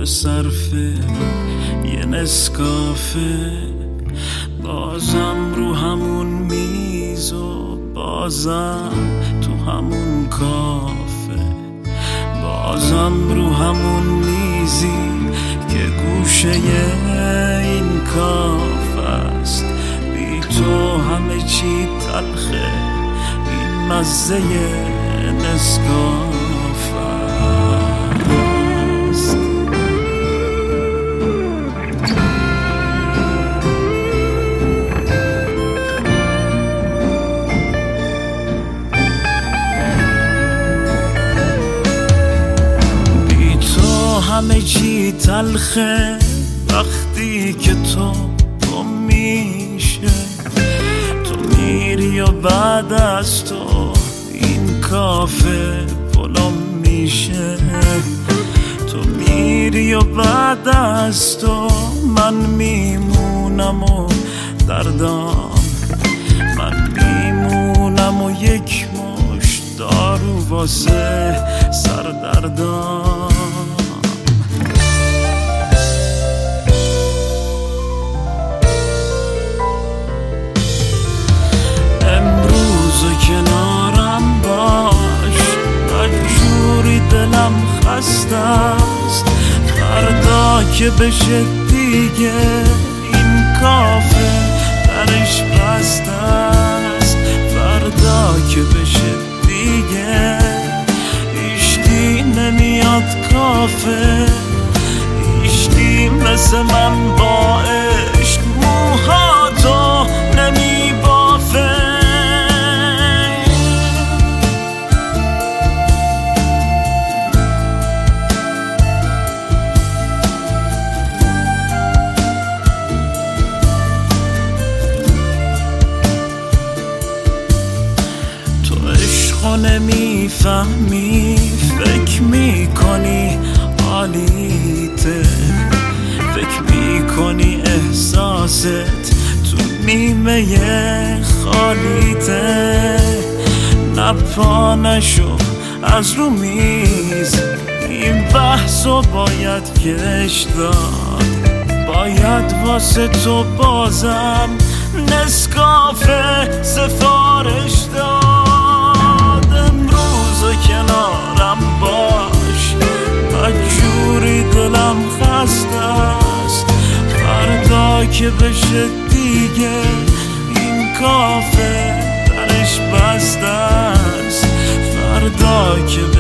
صرف یه نسکافه، بازم رو همون میز و بازم تو همون کافه، بازم رو همون میزی که گوشه این کافه است. بی تو همه چی تلخه، این مزه نسکافه است. بی تو همه چی تلخه وقتی که تو میشه، تو میری و بعد از تو این کافه پلم میشه. تو میری و بعد از تو من میمونم و دردام، من میمونم و یک مشت دارو واسه سردردام. کنارم باش، بدجوری دلم خسته است. فردا که بشه دیگه این کافه درش بسته است. فردا که بشه دیگه هیچکی نمیاد کافه، هیچکی مثل من با عشق موهاتو نمیبافه. نمیفهمی، فکر میکنی حالیته، فکر میکنی احساست تو نیمه خالیته. نپا نشو از رو میز، این بحثو باید کش داد. باید واسه تو بازم نسکافه سفارش داد. کنارم باش، بدجوری دلم خسته است. فردا که بشه دیگه این کافه درش بسته است. فردا که